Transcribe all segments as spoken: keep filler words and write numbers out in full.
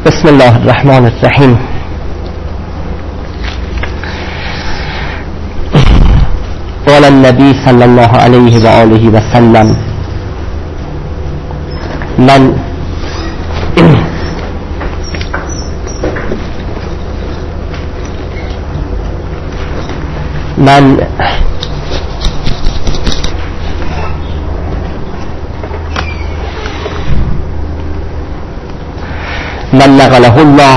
بسم الله الرحمن الرحیم. قال النبی صلی الله علیه و آله و سلم: من من من نقله الله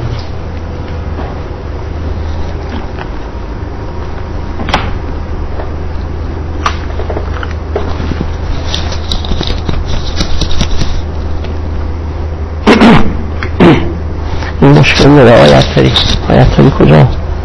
این مشکل داره. آیت داری آیت داری کجا؟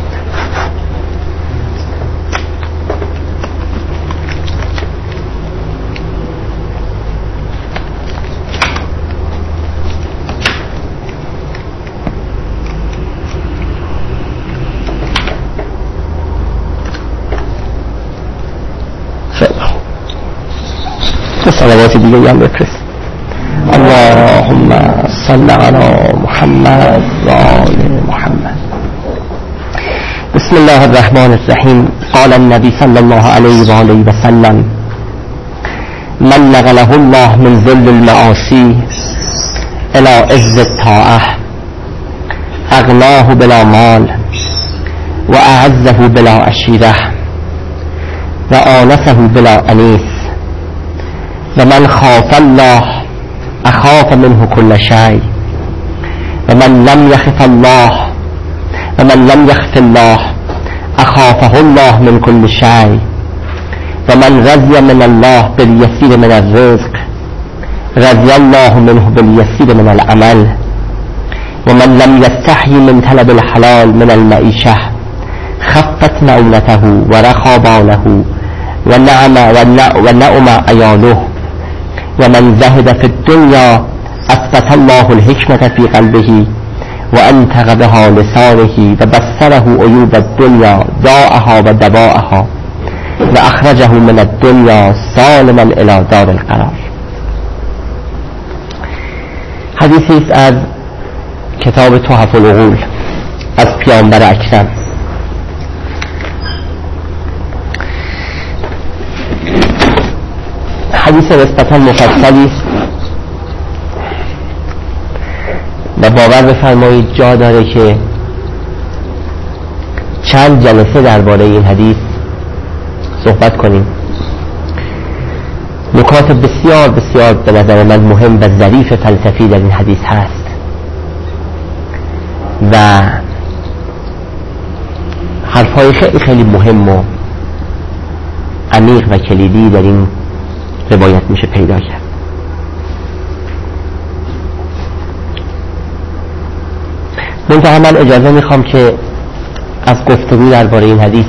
صلوات دیگه هم بفرست. اللهم صل علی محمد و آل محمد. بسم الله الرحمن الرحیم. قال النبی صلی الله علیه و آله و سلم: من نقله الله من ذل المعاصی الى عز الطاعه اغناه بلا مال و اعزه بلا عشیره و آنسه بلا انیس و من خاف الله اخاف منه كل شيء و من لم يخف الله و من لم يخف الله اخافه الله من كل شيء و من رضي من الله باليسير من الرزق رضي الله منه باليسير من العمل و من لم يستحي من طلب الحلال من المعيشة خفت مؤونته و رخى باله و نعم و نعم عياله و من زهد في الدنيا اثبت الله الحكمة في قلبه و انطق بها لسانه و بصره عيوب الدنيا داءها و دواءها و اخرجه من الدنيا سالما الى دار القرار. حدیثی است از کتاب تحف العقول از پیامبر اکرم. حدیث نسبتا مفصلی است و باور بفرمایید جا داره که چند جلسه درباره این حدیث صحبت کنیم. نکات بسیار بسیار به نظر من مهم و ظریف فلسفی در این حدیث هست و حرفای خیلی خیلی مهم و عمیق و کلیدی در این روایت میشه پیدا کرد. منتها من اجازه میخوام که از گفتگو درباره این حدیث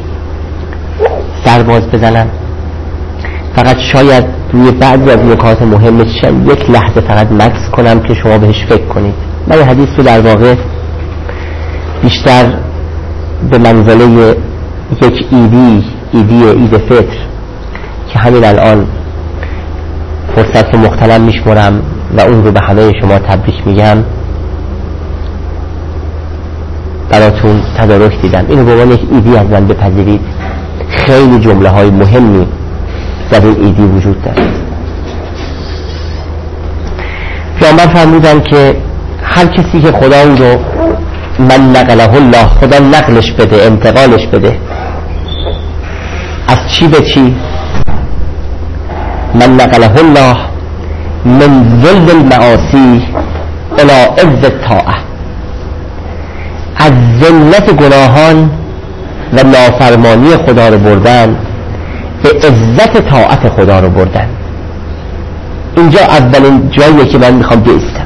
سر باز بزنم. فقط شاید روی بعضی از نکات مهمش یک لحظه فقط مکث کنم که شما بهش فکر کنید. من این حدیث رو در واقع بیشتر به منزله یک ایدی ایدی عید فطر که همین الان فرصت رو مختلم میشمرم و اون رو به همه شما تبریک میگم براتون تدارک دیدم. اینو به عنوان یک ایدی از من بپذیرید. خیلی جمله های مهمی در این ایدی وجود داره. پیامبر فرمودن که هر کسی که خدا اون رو من نقله الله خدا نقلش بده انتقالش بده از چی به چی؟ من نقله الله من ذل المعاصی الى عز الطاعه از ذلت گناهان و نافرمانی خدا رو بردن به عزت طاعت خدا رو بردن. اینجا اولین جاییه که من میخوام بیستم.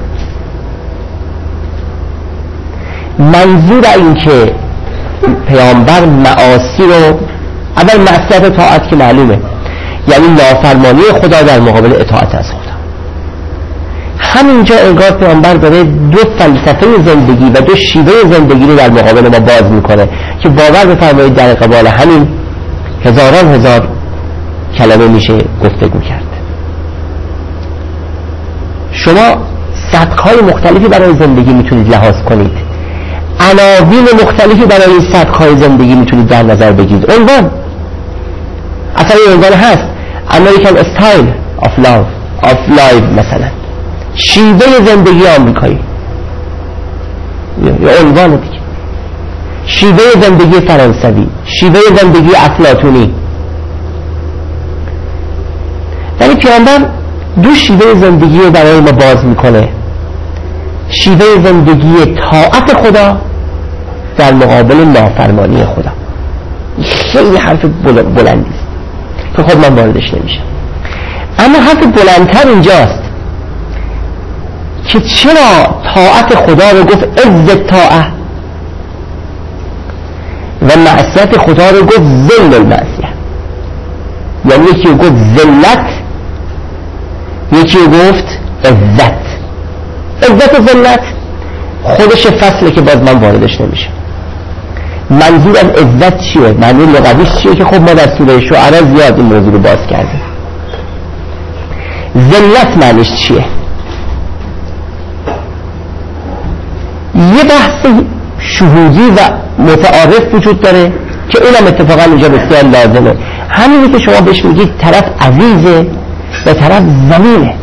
منظور این که پیامبر معاصی رو اول معصیت طاعت که معلومه یعنی نافرمانی خدا در مقابل اطاعت از خدا. همینجا انگار پیامبر داره دو فلسفه زندگی و دو شیوه زندگی رو در مقابل ما باز میکنه که باور بفرمایید در قبال همین هزاران هزار کلمه میشه گفتگو کرد. شما سبک‌های مختلفی برای زندگی میتونید لحاظ کنید، عناوین مختلفی برای این سبک‌های زندگی میتونید در نظر بگیرید. عنوان اصلا این عنوان هست American Style of Love of Life، مثلا شیوه زندگی آمریکایی، یا عنوان دیگه شیوه زندگی فرانسوی، شیوه زندگی افلاطونی. ولی پیامبر دو شیوه زندگی رو برای ما باز میکنه، شیوه زندگی طاعت خدا در مقابل نافرمانی خدا. خیلی حرف بلندی است که خود من واردش نمیشم، اما حرف بلندتر اینجاست که چرا طاعت خدا رو گفت عز طاعه و معصیت خدا رو گفت ذل المعصیه. یعنی یکی رو گفت ذلت، یکی رو گفت عزت. عزت و ذلت خودش فصله که باز من واردش نمیشم. منظور از عزت چیه؟ معنی لغویش چیه که خب ما در سوره شعراء زیاد این موضوع رو باز کردیم. ذلت معنیش چیه؟ یه بحث شهودی و متعارف وجود داره که اونم اتفاقا اینجا بسیار لازمه. همینی که شما بهش میگید طرف عزیزه و طرف ذلیله.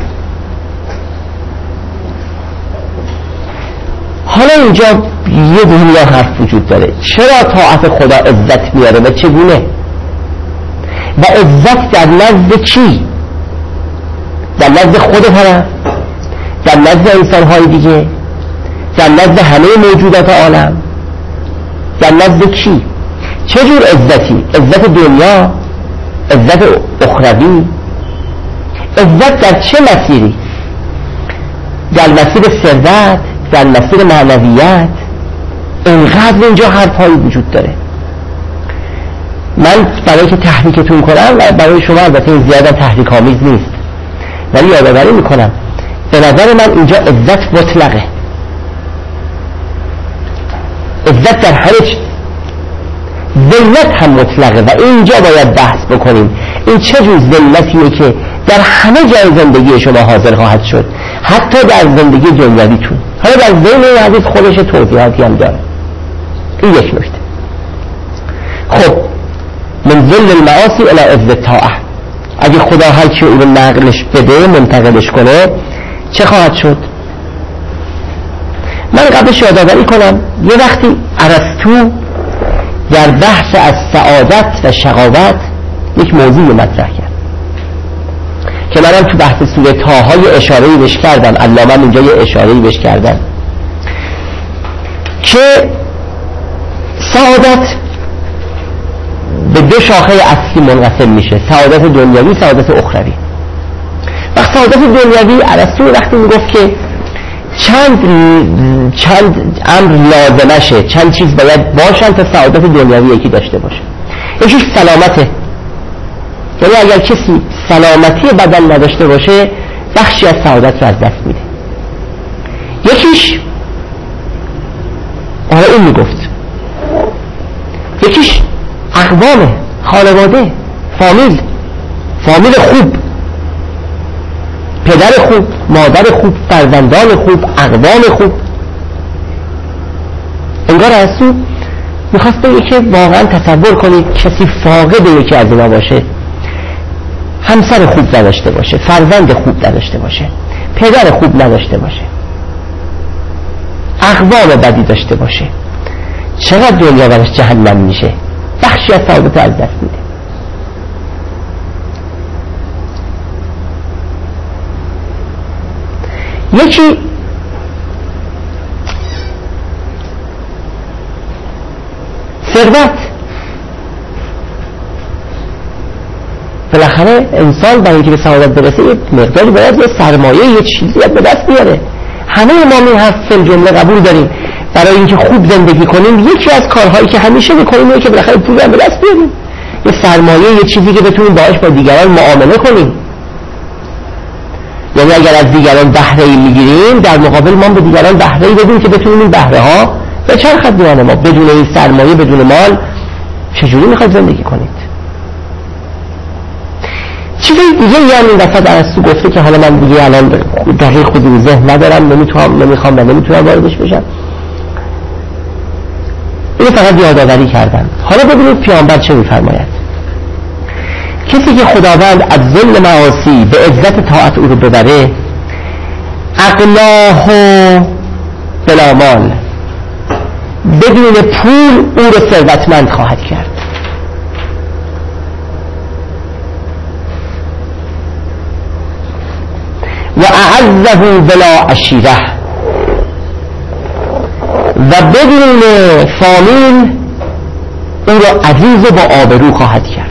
حالا اینجا یه دنیا حرف وجود داره، چرا طاعت خدا عزت میاره و چگونه؟ و عزت در نزد کی؟ در نزد خود طرف؟ در نزد انسان‌های دیگه؟ در نزد همه موجودات عالم؟ در نزد کی؟ چه جور عزتی؟ عزت دنیا؟ عزت اخروی؟ عزت در چه مسیری؟ در مسیر ثروت؟ در مسیر معنویت؟ اینقدر اینجا حرف‌هایی وجود داره. من برای که تحریکتون کنم و برای شما البته این زیادم تحریک آمیز نیست، ولی یادآوری میکنم به نظر من اینجا عزت مطلقه، عزت در همه چیز. ذلت هم مطلقه و اینجا باید بحث بکنیم این چه جور ذلتیه که در همه جای زندگی شما حاضر خواهد شد، حتی در زندگی دنیویتون. حالا در ذهن این حدیث خودش توضیحاتی هم داره. این یک نکته. خب من ذل المعاصی الی عز الطاعه، اگه خدا هر کی اون رو نقلش بده، منتقلش کنه، چه خواهد شد؟ من قبلش یادآوری کنم یه وقتی ارسطو در بحث از سعادت و شقاوت یک موضوع مطرح کرد که منم تو بحث سوره طه یه اشاره‌ای بهش کردم، علامه اینجا یه اشاره‌ای بهش کردم که سعادت به دو شاخه اصلی منقسم میشه، سعادت دنیوی، سعادت اخروی. وقت سعادت دنیوی ارسطو وقتی میگفت که چند چند امر لازمشه، چند چیز باید باشن تا سعادت دنیوی یکی داشته باشه. یکیش سلامته، یعنی اگر کسی سلامتی بدن نداشته باشه بخشی از سعادت رو از دست میده. یکیش آره این میگفت یکیش اقوامه، خانواده، فامیل، فامیل خوب، پدر خوب، مادر خوب، فرزندان خوب، اقوام خوب. انگار ارسطو میخواست بگه که واقعا تصور کنید کسی فاقد یکی از اینا باشه، همسر خوب نداشته باشه، فرزند خوب نداشته باشه، پدر خوب نداشته باشه، اقوام بدی داشته باشه، چقدر دنیا برش جهنم میشه، بخشی از سعادت از دست میده. یکی ثروت، بالاخره انسان برای اینکه به سعادت برسه یه مقداری باید یه سرمایه، یه چیزی به دست بیاره. همه ما این حرف فی الجمله قبول داریم، برای اینکه خوب زندگی کنیم یکی از کارهایی که همیشه میکنیم اینه که بالاخره پول هم به دست بیاریم، یه سرمایه، یه چیزی که بتونیم باهاش با دیگران معامله کنیم. یعنی اگر از دیگران بهره‌ای میگیریم در مقابل ما به دیگران بهره‌ای بدیم که بتونیم این بهره ها به چرخ بیان ما. بدون این سرمایه، بدون مال چجوری میخواید زندگی کنید؟ چیزی دیگه یعنی این وسط ارسطو گفته که حالا من دیگه الان دقیق خودی ذهن ندارم، نمیتونم نمیخوام و نمیتونم واردش بشم، اینو فقط یادآوری کردم. حالا ببینید پیامبر چه میفرماید. کسی که خداوند از ذل معاصی به عزت طاعت او رو ببره، اغناه بلا مال، بدون پول او رو ثروتمند خواهد کرد. و اعزه بلا عشیره، و بدون فامیل او را عزیز و با آبرو خواهد کرد.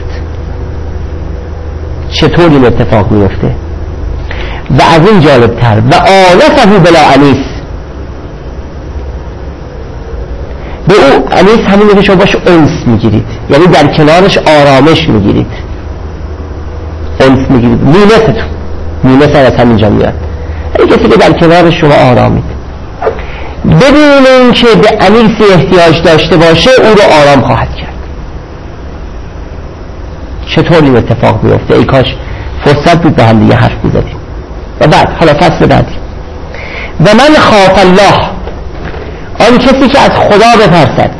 چطور این اتفاق میفته؟ و از این جالبتر، و آلفه بلا انیس، به او انیس همینه که شما باش انس میگیرید، یعنی در کنارش آرامش میگیرید، انس میگیرید، مونستون مونست از همینجا میاد، یعنی کسی که در کنار شما آرامید، بدون اینکه به انیسی احتیاج داشته باشه او رو آرام خواهد کرد. چطور این اتفاق میفته؟ ای کاش فرصت بود با هم دیگه حرف میزدیم. و بعد حالا فصل بعدی، و من خاف الله، آن کسی که از خدا بترسد.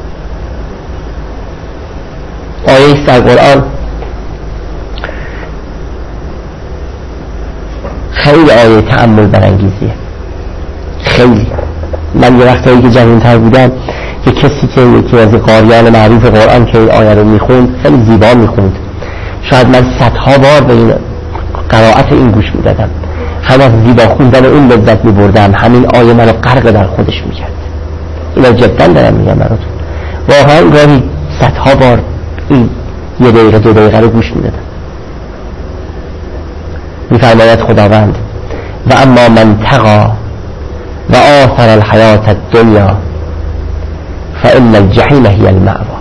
آیه است در قرآن خیلی آیه تأمل برانگیزیه، خیلی. من یه وقتایی که جوان‌تر بودم یه کسی که یکی از قاریان معروف قرآن که این آیه رو میخوند خیلی زیبا میخوند، شاید من صدها بار به این قرائت این گوش میدادم، هم از زیبا خوندن اون لذت میبردم، همین آیه منو غرق در خودش میکرد. اینا جدا دارم میگم براتون، واقعا گاهی صدها بار این یه دقیقه دو دقیقه رو گوش میدادم. میفرماید خداوند و اما من تقی و آثر الحیات الدنیا فإن الجحیم هی المأوى.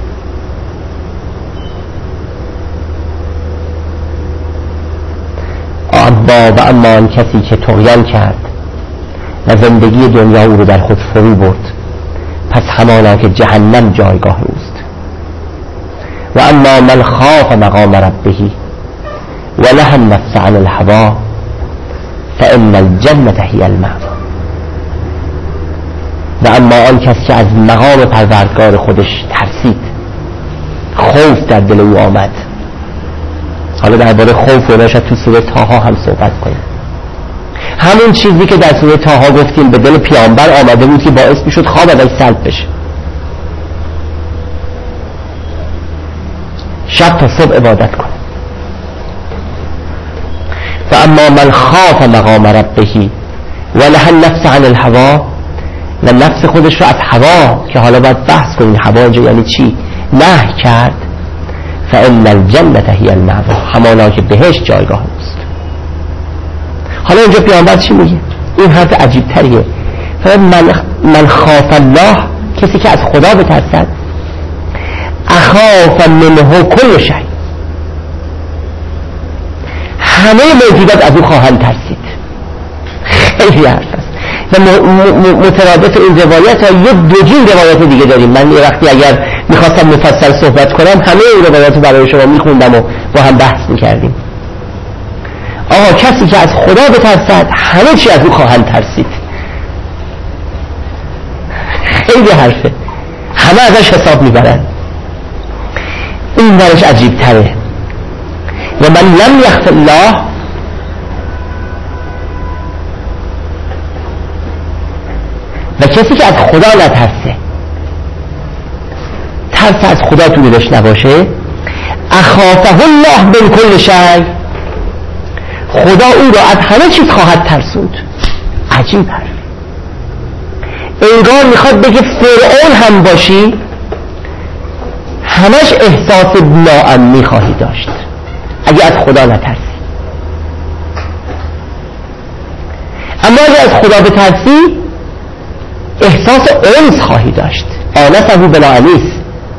و اما آن کسی که طغیان کرد و زندگی دنیا او رو در خود فرو برد، پس همانا که جهنم جایگاه اوست. و اما من خاف مقام ربه و نهی النفس عن الهوی فإن الجنة هی المأوى. و اما آن کسی که از مقام پروردگار خودش ترسید، خوف در دل او آمد. حالا درباره خوف و نشد تو سوره طه هم صحبت کنیم. همون چیزی که در سوره طه گفتیم به دل پیامبر آمده بود که باعث میشد خواب ازش سلب بشه، شب تا صبح عبادت کنه. و اما من خاف مقام ربه و نهی النفس عن الهوی، و نفس خودش رو از هوا، که حالا باید بحث کنیم هوا اینجا یعنی چی، نهی کرد، فإن الجنة هی المأوى، همانا که بهشت جایگاه است. حالا اینجا پیامبر چی میگه؟ این حرف عجیب تریه. من, من خاف الله، کسی که از خدا بترسد، اخاف منه کل شیء، همه موجودات از او خواهند ترسید. خیلی حرف است و مترادف این روایت ها یه دو جین روایت دیگه داریم. من یه وقتی اگر میخواستم مفصل صحبت کنم همه این روایت رو برای شما میخوندم و با هم بحث میکردیم. آقا کسی که از خدا بترسد همه چی از او خواهند ترسید. خیلی حرفه، همه ازش حساب میبرن. این برش عجیب تره. و من لم یخف الله، و کسی که از خدا نترسه، ترس از خدا تو دلش نباشه، اخافه الله من کل شیء، خدا او را از همه چیز خواهد ترسوند. عجیب حرف. انگار میخواد بگه فرعون هم باشی همش احساس ناامنی خواهی داشت اگه از خدا نترسی. اما اگه از خدا بترسی احساس انس خواهی داشت. آنسه بلا انیس.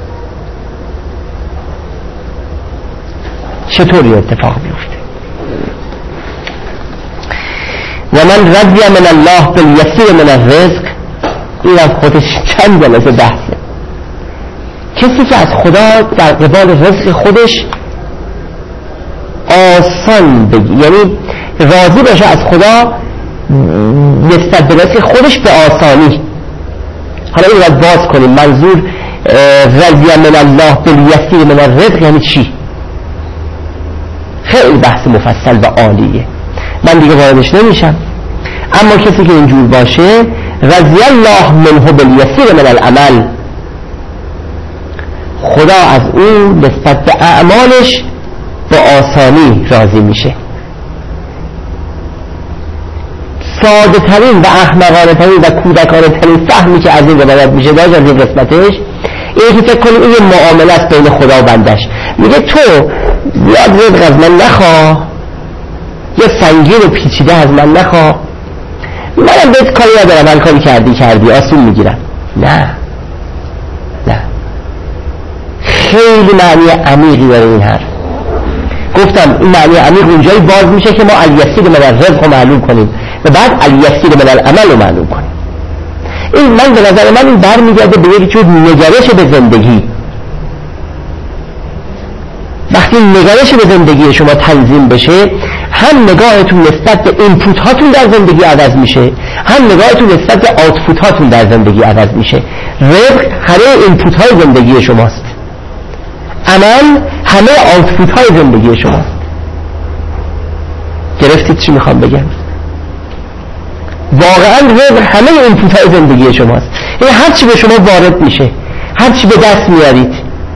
چطوری اتفاق بیفته؟ و من رضی من الله بالیسیر من الرزق، این از خودش چند جلسه بحثه. کسی که از خدا در قبال رزق خودش آسان بگی، یعنی راضی باشه از خدا نسبت به رزق خودش به آسانی. حالا این رو باز کنیم، منظور رضی من الله بالیسیر من الرزق یعنی چی؟ خیلی بحث مفصل و عالیه، من دیگه واردش نمیشم. اما کسی که اینجور باشه رضی الله منه بالیسیر من العمل، خدا از اون نسبت به اعمالش به آسانی راضی میشه. ساده ترین و احمقانه ترین و کودکانه ترین فهمی که از این روایت میشه داشت از این قسمتش اینه که فکر کنیم این معامله است بین خدا و بندش. میگه تو زیاد رزق از من نخواه، یه سنگین و پیچیده از من نخواه، منم بهت کاری ندارم، هر کاری کردی کردی آسون میگیرم. نه نه، خیلی معنی عمیقی داره این حرف. گفتم این معنی عمیق اونجایی باز میشه که ما الیسیر من الرزق رو معلوم کنیم و بعد الیسیر من العمل رو معلوم کنیم. این من به نظر من این برمیگرده به یک جور نگرش به زندگی. وقتی نگرش به زندگی شما تنظیم بشه، هم نگاهتون نسبت به اینپوت هاتون در زندگی عوض میشه، هم نگاهتون نسبت به آوتپوت هاتون در زندگی عوض میشه. رزق همه اینپوت های زندگی شماست، عمل همه آوتپوت های زندگی شماست. گرفتید چی میخوام بگم؟ واقعا رزق همه اینپوت های زندگی شماست. این هر چی به شما وارد میشه، هر چی به دست میارید،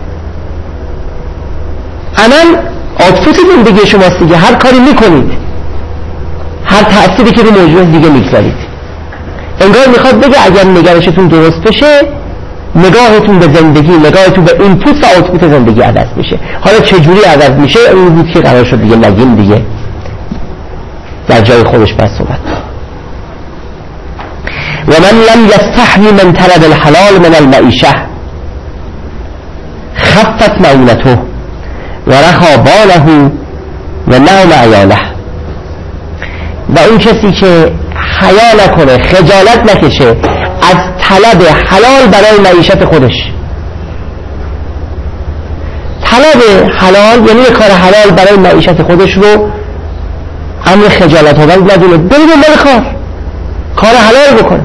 عمل آوتپوت زندگی شماست دیگه. هر کاری میکنید، هر تأثیری که رو موجود دیگه میگذارید. انگار میخواد بگه اگر نگرشتون درست بشه، نگاهتون به زندگی، نگاهتون به اینپوت و آوتپوت زندگی عوض میشه. حالا چجوری عوض میشه اون بود که قرار شد دیگه نگیم دیگه، در جای خودش بس صحبت. و من لم یستحی من طلب الحلال من المعیشه خفت معونته و رخا باله و نعم عیاله. و اون کسی که حیا نکنه، خجالت نکشه از طلب حلال برای معیشت خودش. طلب حلال یعنی کار حلال برای معیشت خودش رو امر خجالت آور ندونه، بره دنبال کار کار حلال بکنه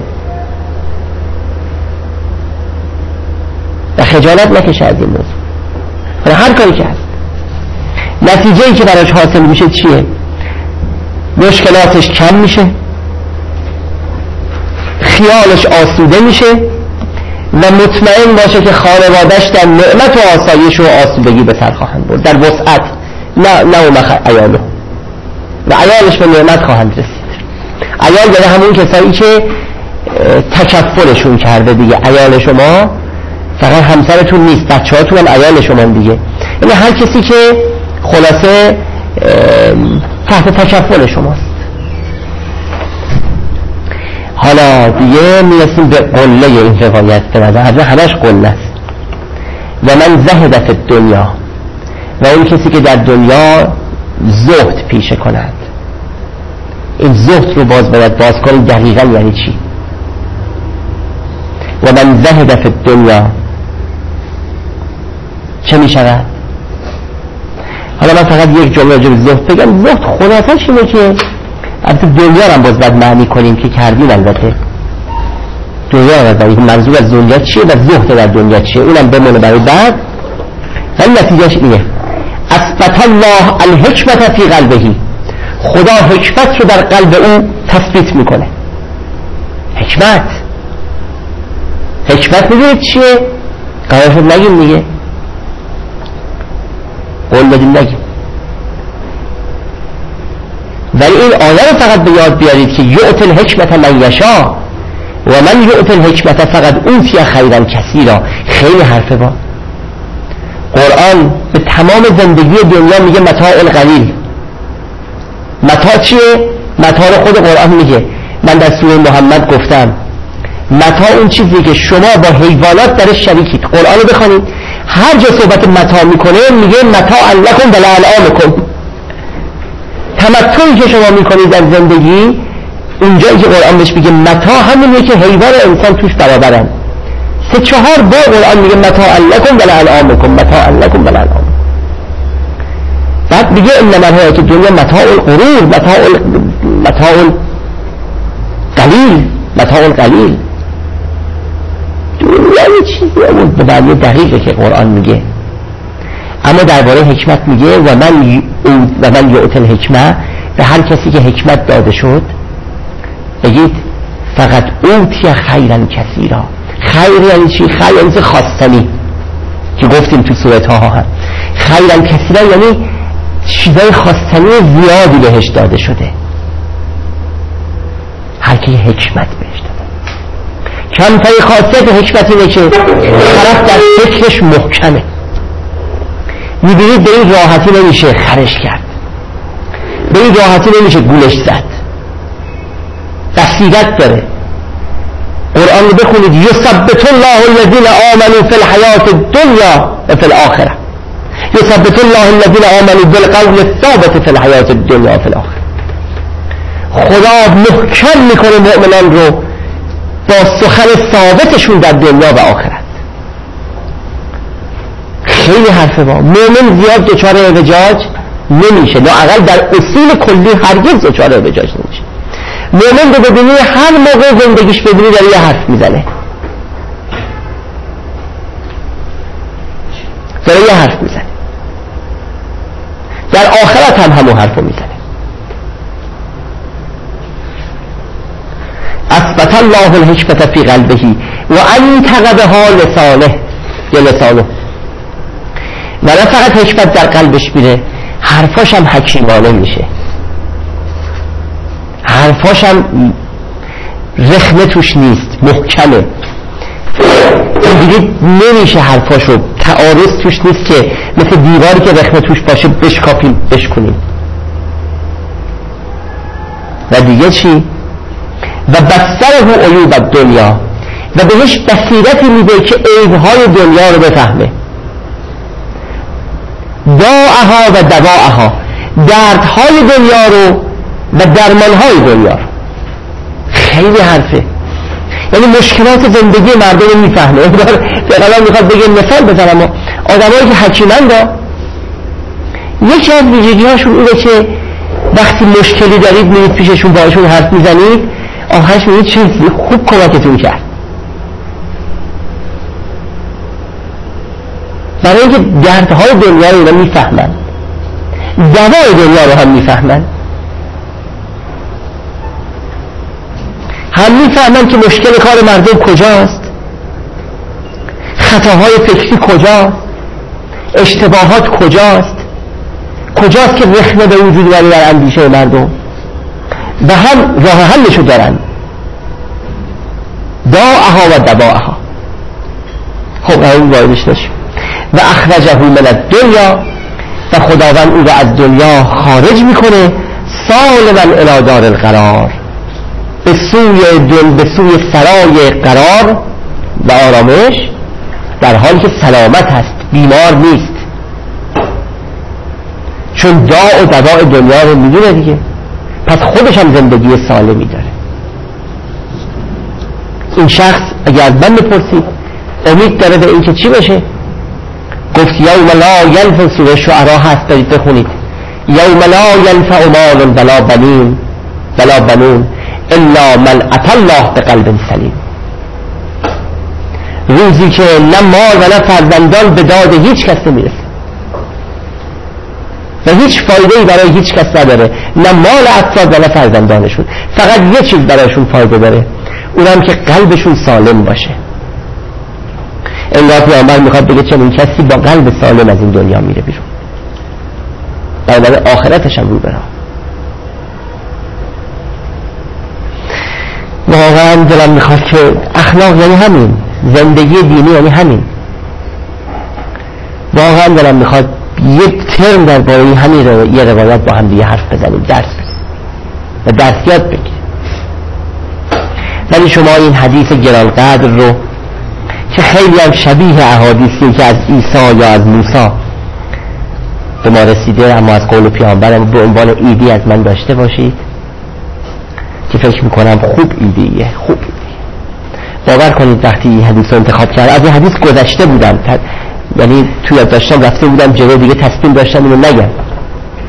و خجالت نکشه از این موضوع. هر کاری که هست نتیجه ای که براش حاصل میشه چیه؟ مشکلاتش کم میشه، خیالش آسوده میشه و مطمئن باشه که خانوادش در نعمت و آسایش و آسودگی به سر خواهند برد، در وسعت، نه نه اون عیاله و عیالش به نعمت خواهند رسید. عیال داره همون کسایی که تکفلشون کرده دیگه. عیال شما فقط همسرتون نیست، بچه هاتون هم عیال شما دیگه، یعنی هر کسی که خلاصه تحت تکفل شماست. حالا دیگه میرسیم به قله این روایت، به نظر همش قله است. و من زهد فی الدنیا، و اون کسی که در دنیا زهد پیشه کند. این زهد رو باز باید باز کنیم دقیقا یعنی چی. و من زهد فی الدنیا چه می شود؟ حالا من فقط یک جمله راجع به زهد بگم. زهد خلاصش اینه که البته دنیا رو هم باز باید معنی کنیم که کردیم. البته دنیا رو باید منظور از دنیا چیه و زهد در دنیا چیه اونم بمونه برای بعد. ولی نتیجهش اینه اثبت الله الحکمت فی قلبه، خدا حکمت رو در قلب اون تثبیت میکنه. حکمت حکمت میدونید چیه؟ قرار شد نگیم دیگه، قول بدیم نگیم. ولی این آیه رو فقط به یاد بیارید که یؤتی الحکمت من یشاء و من یؤتی الحکمت فقط اوتی خیرا کثیرا. خیلی حرفه با قرآن به تمام زندگی دنیا میگه متاع قلیل. متاع چیه؟ متاع رو خود قرآن میگه. من در سوره محمد گفتم متاع اون چیزی که شما با حیوانات درش شریکید. قرآن رو بخونید، هر جا صحبت متاع میکنه میگه متاع لکم و لانعامکم. تمتعی که شما میکنید در زندگی، اونجایی که قرآن بهش میگه متاع همونیه که حیوان و انسان توش برابرن. سه چهار بار قرآن میگه متاع لکم و لانعامکم، متاع لکم و لانعامکم. بعد بعد میگه انما الحیات الدنیا متاع الغرور، متاع متاع قلیل، متاع قلیل. یعنی چیزی اون به معنی دقیقه که قرآن میگه. اما درباره حکمت میگه و من و من یؤت الحکمه، به هر کسی که حکمت داده شد بگید فقط اوتی خیرا کثیرا. خیر یعنی چی؟ خیر یعنی خواستنی که گفتیم تو سوره طه هم. خیرا کثیرا یعنی چیزای خواستنی زیادی بهش داده شده. هر کی حکمت بهش داده. کمترین خاصیت حکمت اینه که طرف در فکرش محکمه. میبینید به این راحتی نمیشه خرش کرد، به این راحتی نمیشه گولش زد. بصیرت داره. قرآن رو بخونید یثبت الله الذین آمنوا فی الحیات الدنیا و فی الاخره. یثبت الله الذین آمنوا بالقول الثابت فی الحیات الدنیا و فی الاخره. خدا محکم میکنه مؤمنان رو با سخن ثابتشون در دنیا و آخرت. خیلی حرفه با مؤمن زیاد دچار اعوجاج نمیشه، لااقل در اصول کلی هرگز دچار اعوجاج نمیشه. مؤمن رو ببینی هر موقع زندگیش ببینی داره یه حرف میزنه، داره یه حرف میزنه، در آخرت هم همون حرف رو میزنه. اثبت الله الحکمت فی قلبه و انطق بها لسانه یا لسانه. و نه فقط حکمت در قلبش میره، حرفاش هم حکیمانه میشه، حرفاش هم رخنه توش نیست، محکمه. دیگه نمیشه حرفاشو تعارض توش نیست که مثل دیواری که رخنه توش باشه بشکافیم بشکنیم. و دیگه چی؟ و بصره عیوب الدنیا، و بهش بصیرتی میده که عیبهای دنیا رو بفهمه. داعها و دواعها، دردهای دنیا رو و درمانهای دنیا رو. خیلی حرفه، یعنی مشکلات زندگی مردم رو میفهمه. فقط میخواد بگه مثال بزنم، آدمایی که حکیمند یکی از ویژگی هاشون اینه که وقتی مشکلی دارید میرید پیششون باهاشون حرف میزنید، آخرش میگید چه خوب کمکتون کرد. برای اینکه دردهای دنیا رو اینا میفهمن، دوای دنیا رو هم میفهمن. هم میفهمن که مشکل کار مردم کجاست، خطاهای فکری کجاست، اشتباهات کجاست، کجاست که رخنه به وجود میاره در اندیشه مردم، و هم راه حلشو دارن. داعها و دواعها. خب این واردش داشت. و اخرجه من الدنیا، و خداوند او را از دنیا خارج میکنه سالما الی دار القرار، به سوی دل، به سوی سرای قرار و آرامش، در حالی که سلامت هست، بیمار نیست. چون داع و دواء دنیا رو میدونه دیگه، پس خودش هم زندگی سالمی داره. این شخص اگر از من بپرسید امید داره به این که چی بشه؟ گفت یوم لا ینفع، سوره شعرا هست، برید بخونید. یوم لا ینفع مال ولا بنون ولا بنون الا من اتی الله بقلب سلیم. روزی که نه مال و نه فرزندان به داد هیچ کس نمیرسه و هیچ فایده‌ای برای هیچ کس نداره، نه مال افراد و نه فرزندانشون. فقط یه چیز برایشون فایده داره، اونم که قلبشون سالم باشه. انگار پیامبر میخواد بگه چنین کسی با قلب سالم از این دنیا میره بیرون، برای آخرتش هم رو برا. واقعا دلم میخواد که اخلاق یعنی همین، زندگی دینی یعنی همین. واقعا دلم میخواد یک ترم درباره همین رو یه روایت با هم دیگه حرف بزنیم، درس بزنیم و درس یاد بگیریم. ولی شما این حدیث گرانقدر رو که خیلی هم شبیه احادیثی که از عیسی یا از موسی به ما رسیده، اما از قول پیامبرم به عنوان ایدی از من داشته باشید، که فکر میکنم خوب ایدیه، خوب ایدیه. باور کنید وقتی این حدیث رو انتخاب کردم، از این حدیث گذشته بودم، یعنی توی یاد داشتم رفته بودم جلو، دیگه تصمیم داشتم اینو نگم.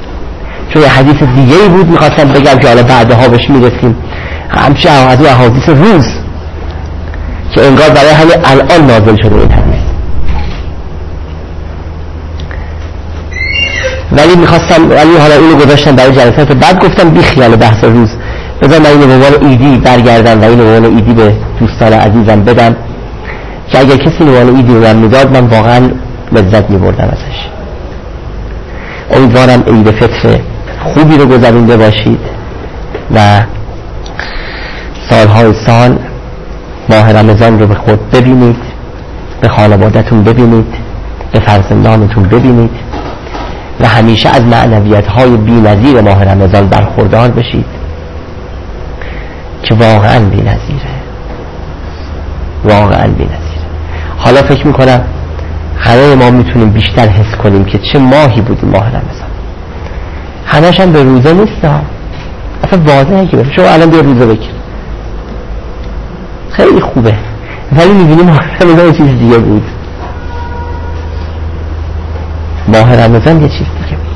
چون یه حدیث دیگه ای بود میخواستم بگم که حالا بعدها بهش میرسیم، همچه از اون احادیث روز که انگار برای همین الان نازل شده این حدیث. ولی میخواستم ولی حالا اینو گذاشتم برای جلسات بعد، گفتم بی خیال بحث روز، بذار من اینو به عنوان ایدی برگردم و اینو به عنوان ایدی به دوستان عزیزم بدم که اگر کسی به عنوان ایدی رو من میداد من واقعا لذت میبردم ازش. امیدوارم عید فطر خوبی رو گذرونده باشید و سالهای سال ماه رمضان رو به خود ببینید، به خانوادتون ببینید، به فرزندانتون ببینید و همیشه از معنویت‌های بی‌نظیر ماه رمضان برخوردار بشید که واقعاً بی‌نظیره، واقعاً بی‌نظیره. حالا فکر میکنم همه ما میتونیم بیشتر حس کنیم که چه ماهی بود ماه رمضان. همش هم به روزه نیست، اصلا واضحه که شما الان به روزه بگیر خیلی خوبه، ولی میبینیم ماه رمضان چیز دیگه بود. ماه رمضان یه چیز دیگه بود.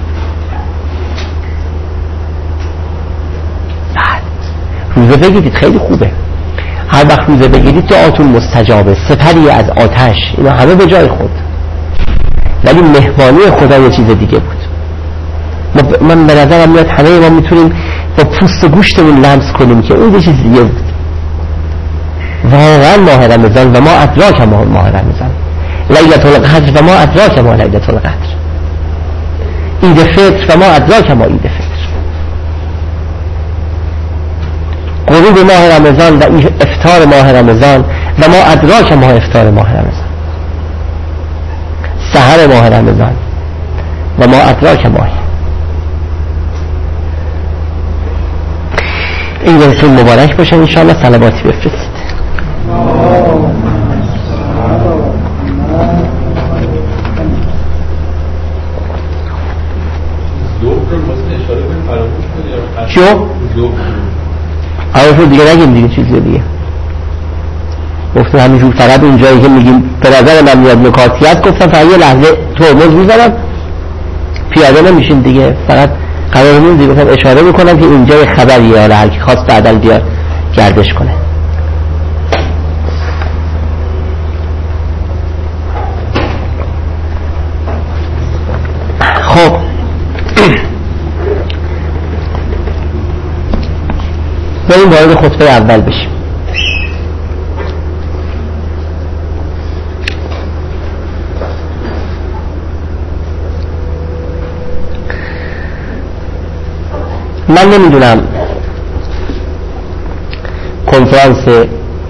بعد روزه بگیرید خیلی خوبه، هر وقت روزه بگیرید دعاتون مستجابه، سپری از آتش، اینا همه به جای خود، ولی مهمانی خدا یه چیز دیگه بود. من به نظرم میاد همه ما میتونیم با پوست و گوشتمون لمس کنیم که اون یه چیز دیگه بود. واقعا ماه رمضان و ما ادراک ما ماه رمضان، لیلة القدر و ما ادراک ما لیلة القدر، عید فطر و ما ادراک ما عید فطر، غروب ماه رمضان و افطار ماه رمضان و ما ادراک ما افطار ماه رمضان، سحر ماه رمضان و ما ادراک ماه. این رسول مبارک باشه انشاءالله. صلواتی بفرستید. چیو؟ آره دیگه نگیم دیگه چیزی دیگه گفتم همینجور فقط اونجایی که میگیم به نظر من میاد نکاتی هست گفتم فقط یه لحظه ترمز میزنم پیاده نمیشین دیگه، فقط قرارمون دیگه گفتم اشاره میکنم که اینجا یه خبریه، حالا هر کی خواست بعداً بیاد گردش کنه. خب بریم وارد خطبه اول بشیم. من نمیدونم کنفرانس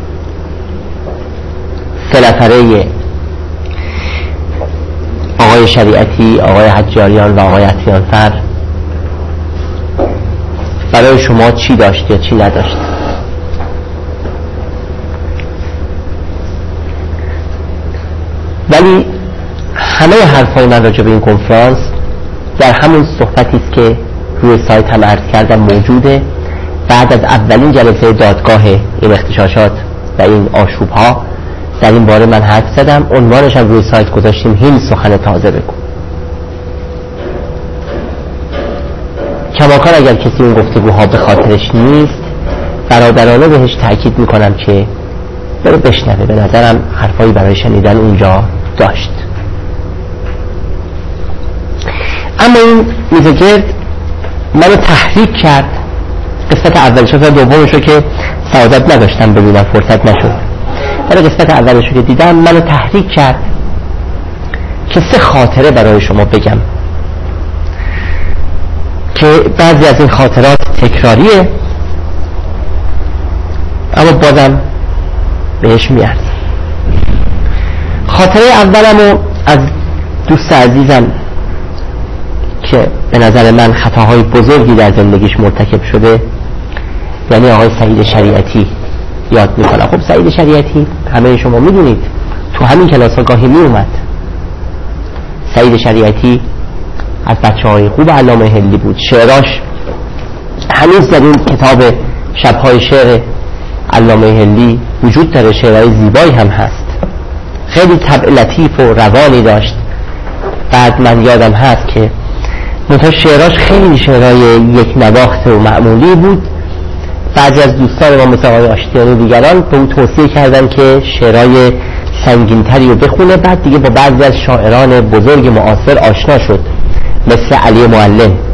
سه نفره آقای شریعتی، آقای حجاریان و آقای عطیانفر برای شما چی داشت یا چی نداشت. ولی همه حرفای من راجع به این کنفرانس در همون صحبتی است که روی سایت هم عرض کردم موجوده. بعد از اولین جلسه دادگاه این اغتشاشات و این آشوب ها در این باره من حرف زدم، عنوانش هم روی سایت گذاشتیم هین سخن تازه بگو. کماکان اگر کسی اون گفتگوها به خاطرش نیست، برادرانه بهش تأکید میکنم که بره بشنوه، به نظرم حرفایی برای شنیدن اونجا داشت. اما این میزگرد منو تحریک کرد. قسمت اولش و دومش رو که سعادت نداشتم ببینم، فرصت نشد، ولی قسمت اولش رو که دیدم منو تحریک کرد که سه خاطره برای شما بگم که بعضی از این خاطرات تکراریه اما بازم بهش میارزم. خاطره اولمو از دوست عزیزم که به نظر من خطاهای بزرگی در زندگیش مرتکب شده، یعنی آقای سعید شریعتی یاد میکنم. خب سعید شریعتی همه شما میدونید تو همین کلاس ها گاهی می اومد. سعید شریعتی از بچه های خوب علامه هندی بود، شعراش هنوز در این کتاب شبهای شعر علامه هندی وجود داره، شعرهای زیبایی هم هست، خیلی طبع لطیف و روانی داشت. بعد من یادم هست که منتها شعراش خیلی شعرهای یک نواخت و معمولی بود. بعضی از دوستان ما مثل آقای آشتیانی و دیگران به او توصیه کردن که شعرهای سنگینتری رو بخونه. بعد دیگه با بعضی از شاعران بزرگ معاصر آشنا شد، مثل علی معلم.